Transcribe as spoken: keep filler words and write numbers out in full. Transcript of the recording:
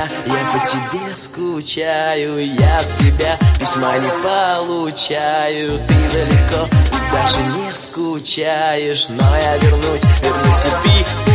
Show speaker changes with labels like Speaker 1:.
Speaker 1: тебя, я по тебе скучаю. Я от тебя письма не получаю. Ты далеко, ты даже не скучаешь. Но я вернусь, вернусь, и ты